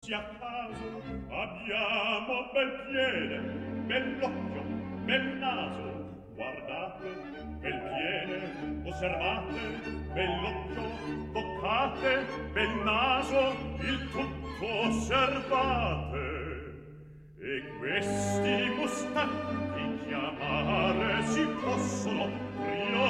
sia caso abbiamo bel piede, bell'occhio, bel naso. Guardate, bel piede, osservate, bell'occhio, toccate, bel naso, il tutto osservate. E questi mustacchi chiamare si possono